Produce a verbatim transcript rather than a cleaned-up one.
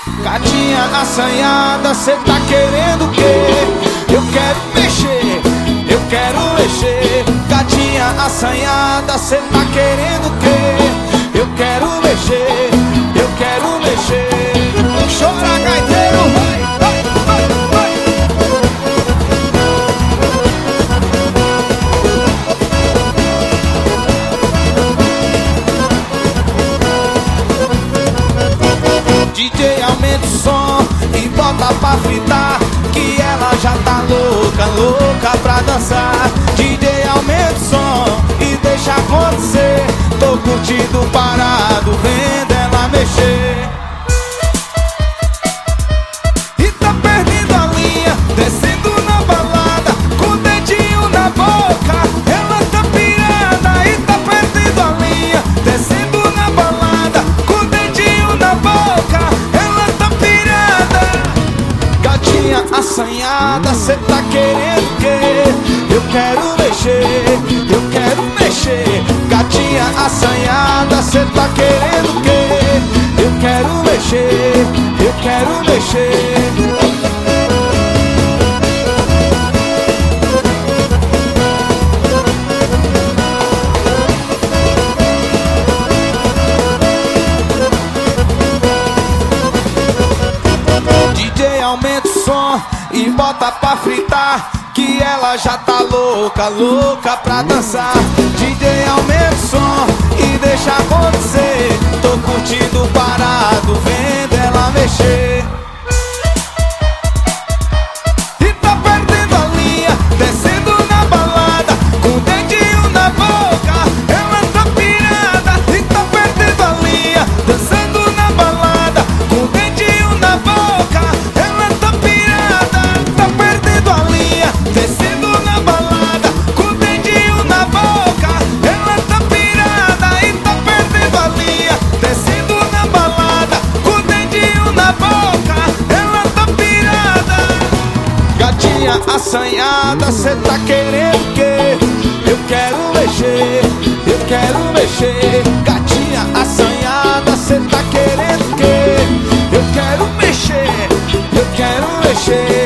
Gatinha assanhada, cê tá querendo o quê? Eu quero mexer, eu quero mexer. Gatinha assanhada, cê tá querendo o quê? Eu quero mexer, eu quero mexer. Chora, gaiteiro, vai, vai, vai, vai. D J aumenta o som e bota pra fritar, que ela já tá louca, louca pra dançar. D J aumenta o som e deixa acontecer. Tô curtindo parado, vendo ela mexer. E tá perdendo a linha, descendo na balada, com o dedinho na boca. Ela tá pirada e tá perdendo a linha, descendo na balada, com o dedinho na boca. Ela tá pirada. Gatinha assanhada, cê tá querendo o quê? Eu quero mexer, eu quero mexer. Gatinha assanhada, cê tá querendo o quê? Eu quero mexer, eu quero mexer. D J aumenta o som e bota pra fritar, que ela já tá louca, louca pra dançar. D J aumenta o som e deixa acontecer. Tô curtindo parado, vendo ela mexer. E tá perdendo a linha, descendo na balada, com o dedinho na boca. Ela tá pirada e tá perdendo a linha, dançando na balada, com o dedinho na boca. Ela tá pirada, tá perdendo a linha, descendo na balada, com o dedinho na boca. Ela tá pirada e tá perdendo a linha, descendo na balada, com o dedinho na boca. Ela tá pirada. Gatinha assanhada, cê tá querendo o quê? Eu quero mexer, eu quero mexer. Gatinha assanhada, cê tá querendo o quê? Eu quero mexer, eu quero mexer.